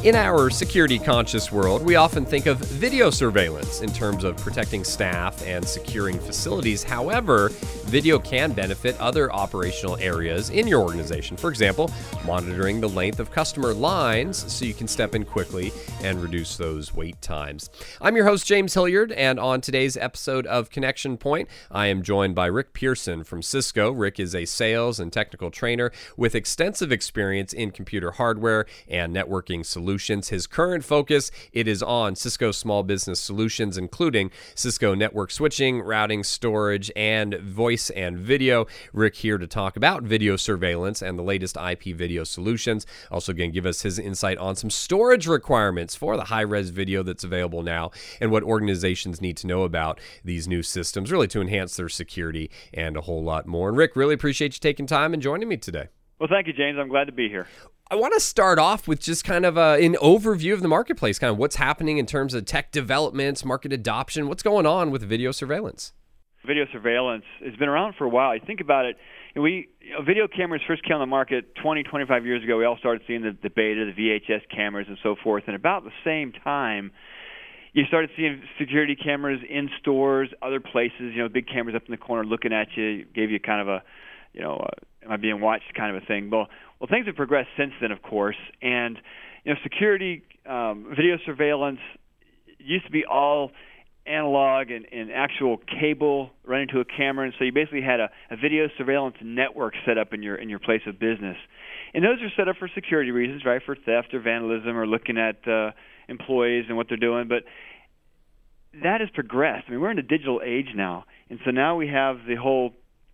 In our security-conscious world, we often think of video surveillance in terms of protecting staff and securing facilities. However, video can benefit other operational areas in your organization. For example, monitoring the length of customer lines so you can step in quickly and reduce those wait times. I'm your host, James Hilliard, and on today's episode of Connection Point, I am joined by Rick Pearson from Cisco. Rick is a sales and technical trainer with extensive experience in computer hardware and networking solutions. His current focus, it is on Cisco small business solutions, including Cisco network switching, routing, storage, and voice and video. Rick here to talk about video surveillance and the latest IP video solutions. Also going to give us his insight on some storage requirements for the high-res video that's available now and what organizations need to know about these new systems, really to enhance their security and a whole lot more. And Rick, really appreciate you taking time and joining me today. Well, thank you, James. I'm glad to be here. I want to start off with just kind of an overview of the marketplace, kind of what's happening in terms of tech developments, market adoption, what's going on with video surveillance. Video surveillance has been around for a while. I think about it. Video cameras first came on the market 20, 25 years ago. We all started seeing the beta, the VHS cameras and so forth. And about the same time, you started seeing security cameras in stores, other places, big cameras up in the corner looking at you, gave you kind of a, am I being watched kind of a thing. Well, things have progressed since then, of course, and security, video surveillance used to be all analog and actual cable running to a camera, and so you basically had a video surveillance network set up in your place of business, and those are set up for security reasons, right? For theft or vandalism or looking at employees and what they're doing, but that has progressed. I mean, we're in a digital age now, and so now we have the whole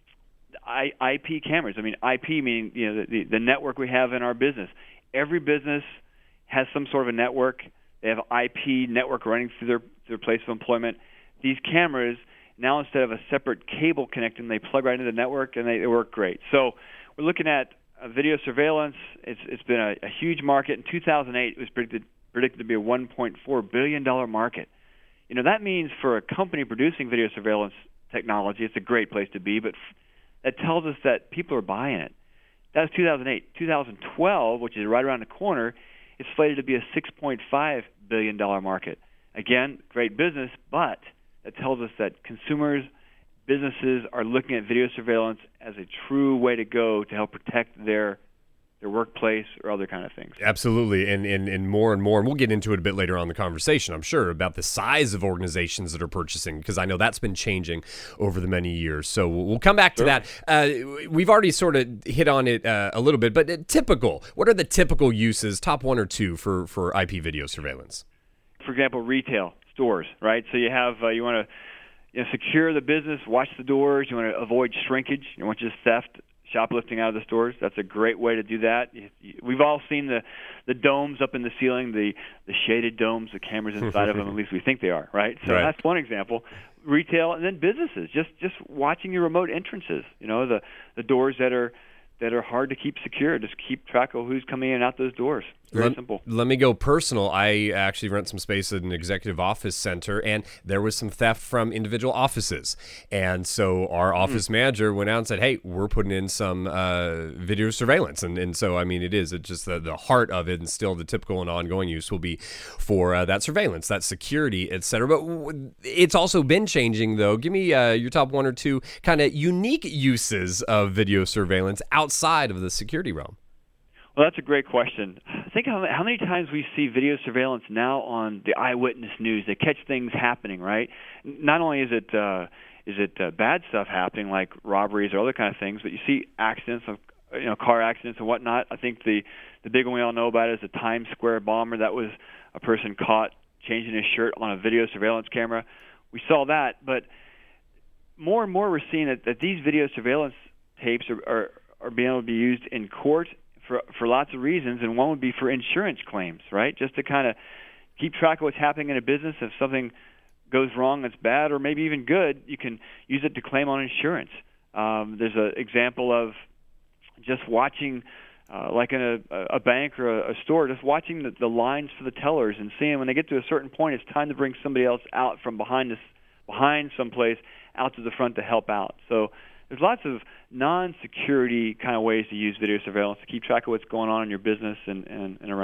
IP cameras. I mean, IP meaning the network we have in our business. Every business has some sort of a network. They have an IP network running through their place of employment. These cameras now, instead of a separate cable connecting, they plug right into the network and they work great. So we're looking at video surveillance. It's been a huge market. In 2008, it was predicted to be a $1.4 billion market. That means for a company producing video surveillance technology, it's a great place to be, but that tells us that people are buying it. That was 2008. 2012, which is right around the corner, is slated to be a $6.5 billion market. Again, great business, but that tells us that consumers, businesses are looking at video surveillance as a true way to go to help protect their workplace or other kind of things. Absolutely, and more, and we'll get into it a bit later on in the conversation, I'm sure, about the size of organizations that are purchasing, because I know that's been changing over the many years. So we'll come back to that. We've already sort of hit on it a little bit, but what are the typical uses, top one or two, for IP video surveillance? For example, retail stores, right? So you have you want to secure the business, watch the doors, you want to avoid shrinkage, you want just theft, shoplifting out of the stores. That's a great way to do that. We've all seen the domes up in the ceiling, the shaded domes, the cameras inside of them, at least we think they are, right? So That's one example. Retail, and then businesses, just watching your remote entrances, the doors that are hard to keep secure. Just keep track of who's coming in and out those doors. Very simple. Let me go personal. I actually rent some space at an executive office center, and there was some theft from individual offices. And so our office manager went out and said, hey, we're putting in some video surveillance. And so, I mean, it's just the heart of it, and still the typical and ongoing use will be for that surveillance, that security, et cetera. But it's also been changing, though. Give me your top one or two kind of unique uses of video surveillance outside of the security realm. Well, that's a great question. Think how many times we see video surveillance now on the eyewitness news. They catch things happening, right? Not only is it bad stuff happening like robberies or other kind of things, but you see accidents, car accidents and whatnot. I think the big one we all know about is the Times Square bomber. That was a person caught changing his shirt on a video surveillance camera. We saw that, but more and more we're seeing that these video surveillance tapes are being able to be used in court for lots of reasons, and one would be for insurance claims, right? Just to kind of keep track of what's happening in a business. If something goes wrong that's bad or maybe even good, you can use it to claim on insurance. There's an example of just watching, like in a bank or a store, just watching the lines for the tellers and seeing when they get to a certain point, it's time to bring somebody else out from behind someplace out to the front to help out. So there's lots of non-security kind of ways to use video surveillance to keep track of what's going on in your business and around.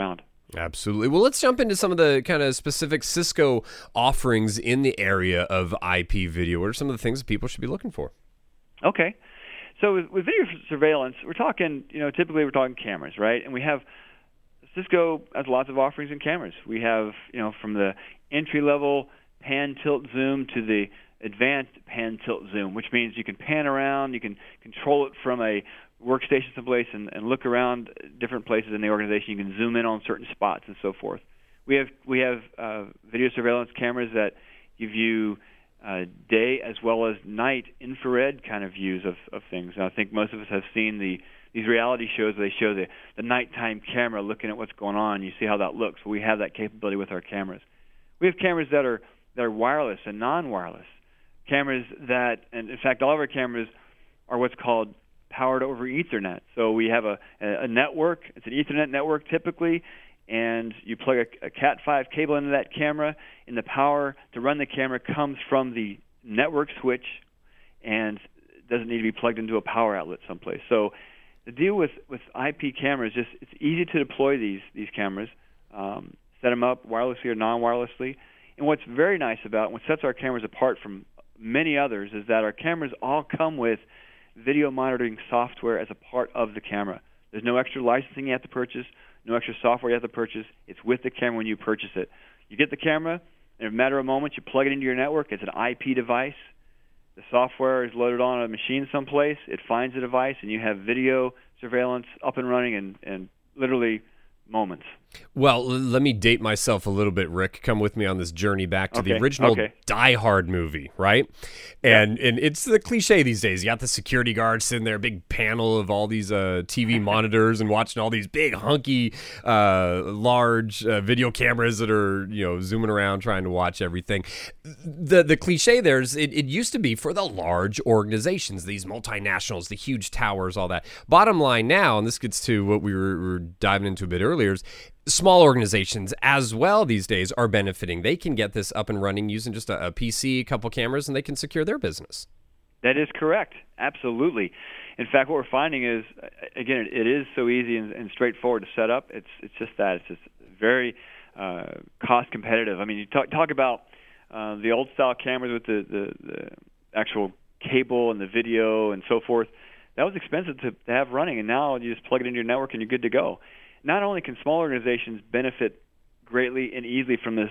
Absolutely. Well, let's jump into some of the kind of specific Cisco offerings in the area of IP video. What are some of the things that people should be looking for? Okay. So with video surveillance, we're talking, typically we're talking cameras, right? And Cisco has lots of offerings in cameras. We have, from the entry-level pan, tilt, zoom to the advanced pan, tilt, zoom, which means you can pan around, you can control it from a workstation someplace and look around different places in the organization. You can zoom in on certain spots and so forth. We have video surveillance cameras that give you day as well as night infrared kind of views of things. And I think most of us have seen these reality shows where they show the nighttime camera looking at what's going on. You see how that looks. We have that capability with our cameras. We have cameras that are wireless and non-wireless. Cameras that, and in fact, all of our cameras are what's called powered over Ethernet. So we have a network. It's an Ethernet network typically, and you plug a Cat5 cable into that camera, and the power to run the camera comes from the network switch and doesn't need to be plugged into a power outlet someplace. So the deal with IP cameras is it's easy to deploy these cameras, set them up wirelessly or non-wirelessly. And what's very nice about, what sets our cameras apart from many others, is that our cameras all come with video monitoring software as a part of the camera. There's no extra licensing you have to purchase, no extra software you have to purchase. It's with the camera when you purchase it. You get the camera, in a matter of moments, you plug it into your network. It's an IP device. The software is loaded on a machine someplace. It finds the device, and you have video surveillance up and running in literally moments. Well, let me date myself a little bit, Rick. Come with me on this journey back to the original Die Hard movie, right? And it's the cliche these days. You got the security guards sitting there, big panel of all these TV monitors and watching all these big, hunky, large video cameras that are, zooming around trying to watch everything. The cliche there is it used to be for the large organizations, these multinationals, the huge towers, all that. Bottom line now, and this gets to what we were diving into a bit earlier, is small organizations as well these days are benefiting. They can get this up and running using just a PC, a couple cameras, and they can secure their business. That is correct. Absolutely. In fact, what we're finding is, again, it is so easy and straightforward to set up. It's just that. It's just very cost competitive. I mean, you talk about the old style cameras with the actual cable and the video and so forth. That was expensive to have running, and now you just plug it into your network and you're good to go. Not only can small organizations benefit greatly and easily from this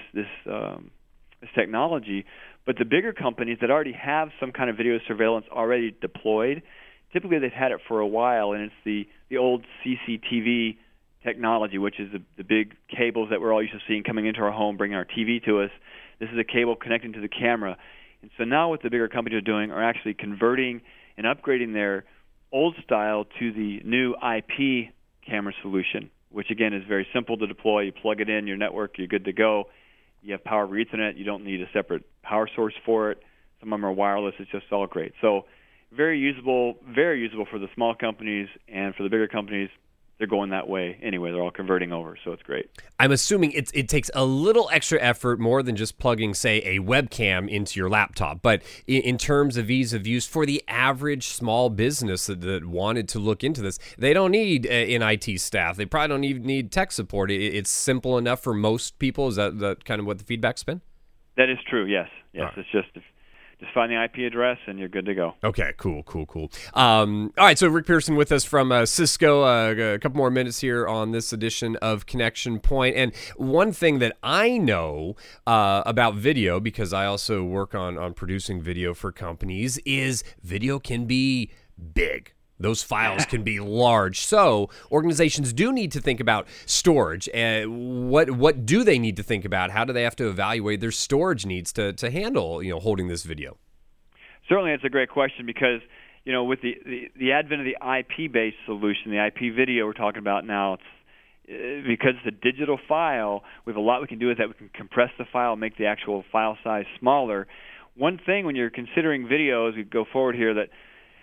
technology, but the bigger companies that already have some kind of video surveillance already deployed, typically they've had it for a while, and it's the old CCTV technology, which is the big cables that we're all used to seeing coming into our home, bringing our TV to us. This is a cable connecting to the camera. And so now what the bigger companies are doing are actually converting and upgrading their old style to the new IP camera solution, which again is very simple to deploy. You plug it in your network, you're good to go. You have power over Ethernet. You don't need a separate power source for it. Some of them are wireless. It's just all great. So very usable for the small companies, and for the bigger companies, they're going that way anyway. They're all converting over, so it's great. I'm assuming it takes a little extra effort, more than just plugging, say, a webcam into your laptop. But in terms of ease of use for the average small business that wanted to look into this, they don't need an IT staff. They probably don't even need tech support. It's simple enough for most people. Is that kind of what the feedback's been? That is true, yes. Right. It's just find the IP address and you're good to go. Okay, cool. All right, so Rick Pearson with us from Cisco. A couple more minutes here on this edition of Connection Point. And one thing that I know about video, because I also work on producing video for companies, is video can be big. Those files can be large. So organizations do need to think about storage. What do they need to think about? How do they have to evaluate their storage needs to handle holding this video? Certainly, it's a great question because with the advent of the IP-based solution, the IP video we're talking about now, it's because it's a digital file. We have a lot we can do with that. We can compress the file, make the actual file size smaller. One thing when you're considering video as we go forward here that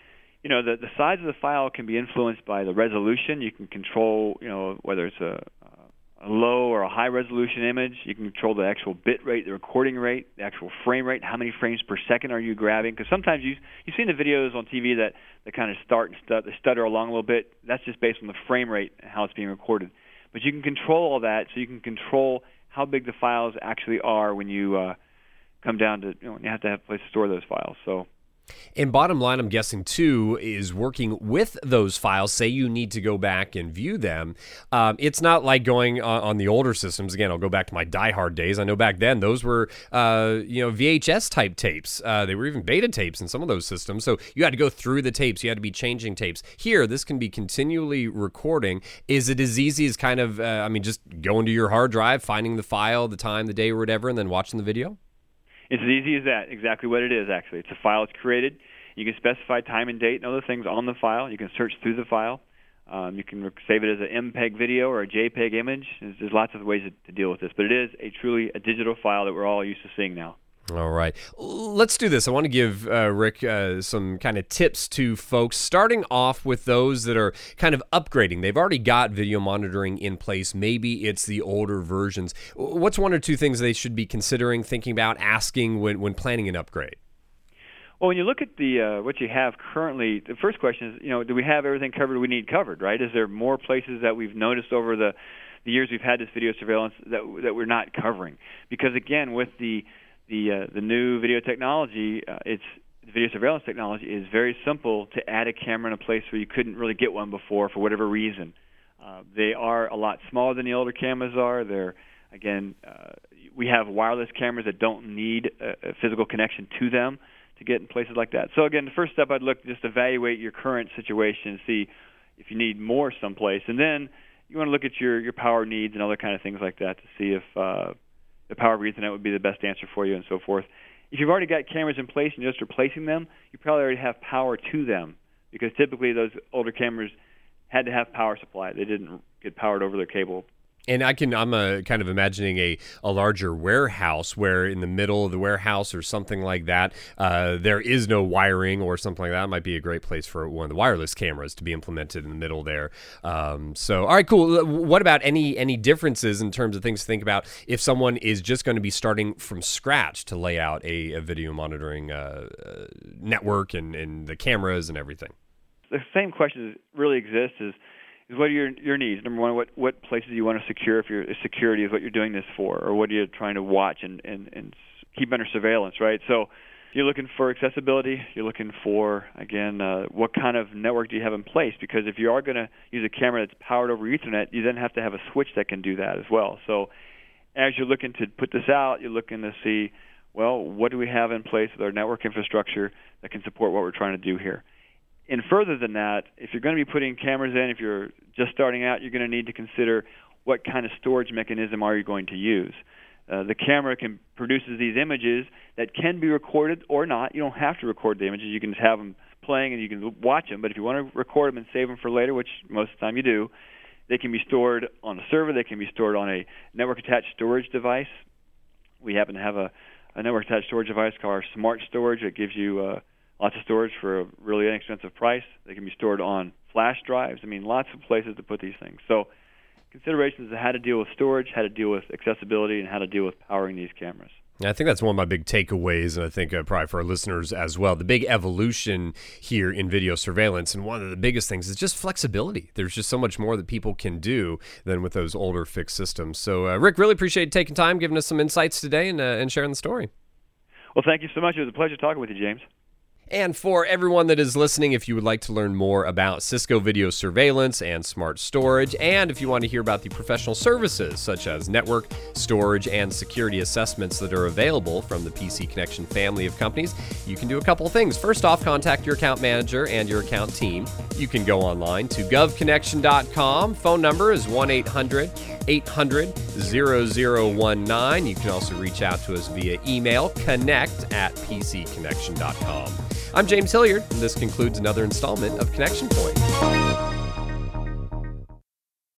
the size of the file can be influenced by the resolution. You can control, whether it's a low or a high resolution image. You can control the actual bit rate, the recording rate, the actual frame rate. How many frames per second are you grabbing? Because sometimes you've seen the videos on TV that kind of start and stutter along a little bit. That's just based on the frame rate and how it's being recorded. But you can control all that, so you can control how big the files actually are when you come down to, when you have to have a place to store those files. So. And bottom line, I'm guessing, too, is working with those files. Say you need to go back and view them. It's not like going on the older systems. Again, I'll go back to my Die Hard days. I know back then those were, VHS-type tapes. They were even beta tapes in some of those systems. So you had to go through the tapes. You had to be changing tapes. Here, this can be continually recording. Is it as easy as kind of, just going to your hard drive, finding the file, the time, the day, or whatever, and then watching the video? It's as easy as that, exactly what it is, actually. It's a file that's created. You can specify time and date and other things on the file. You can search through the file. You can save it as an MPEG video or a JPEG image. There's lots of ways to deal with this, but it is truly a digital file that we're all used to seeing now. All right. Let's do this. I want to give Rick some kind of tips to folks, starting off with those that are kind of upgrading. They've already got video monitoring in place. Maybe it's the older versions. What's one or two things they should be considering, thinking about, asking when planning an upgrade? Well, when you look at the what you have currently, the first question is, do we have everything covered we need covered, right? Is there more places that we've noticed over the years we've had this video surveillance that we're not covering? Because, again, with the new video technology, the video surveillance technology is very simple to add a camera in a place where you couldn't really get one before for whatever reason. They are a lot smaller than the older cameras are. We have wireless cameras that don't need a physical connection to them to get in places like that. So again, the first step, I'd look to just evaluate your current situation and see if you need more someplace. And then you want to look at your power needs and other kind of things like that to see if the power of Ethernet would be the best answer for you and so forth. If you've already got cameras in place and you're just replacing them, you probably already have power to them, because typically those older cameras had to have power supply. They didn't get powered over their cable. And I'm kind of imagining a larger warehouse where in the middle of the warehouse or something like that, there is no wiring or something like that. It might be a great place for one of the wireless cameras to be implemented in the middle there. All right, cool. What about any differences in terms of things to think about if someone is just going to be starting from scratch to lay out a video monitoring network and the cameras and everything? The same question really exists is what are your needs? Number one, what places do you want to secure if security is what you're doing this for, or what are you trying to watch and keep under surveillance, right? So you're looking for accessibility. You're looking for, again, what kind of network do you have in place? Because if you are going to use a camera that's powered over Ethernet, you then have to have a switch that can do that as well. So as you're looking to put this out, you're looking to see, well, what do we have in place with our network infrastructure that can support what we're trying to do here? And further than that, if you're going to be putting cameras in, if you're just starting out, you're going to need to consider what kind of storage mechanism are you going to use. The camera produces these images that can be recorded or not. You don't have to record the images. You can just have them playing and you can watch them. But if you want to record them and save them for later, which most of the time you do, they can be stored on a server. They can be stored on a network-attached storage device. We happen to have a network-attached storage device called our Smart Storage that gives you lots of storage for a really inexpensive price. They can be stored on flash drives. Lots of places to put these things. So considerations of how to deal with storage, how to deal with accessibility, and how to deal with powering these cameras. I think that's one of my big takeaways, and I think probably for our listeners as well. The big evolution here in video surveillance, and one of the biggest things is just flexibility. There's just so much more that people can do than with those older fixed systems. So, Rick, really appreciate taking time, giving us some insights today, and sharing the story. Well, thank you so much. It was a pleasure talking with you, James. And for everyone that is listening, if you would like to learn more about Cisco video surveillance and smart storage, and if you want to hear about the professional services such as network, storage, and security assessments that are available from the PC Connection family of companies, you can do a couple of things. First off, contact your account manager and your account team. You can go online to govconnection.com. Phone number is 1-800-800-0019. You can also reach out to us via email, connect@pcconnection.com. I'm James Hilliard, and this concludes another installment of Connection Point.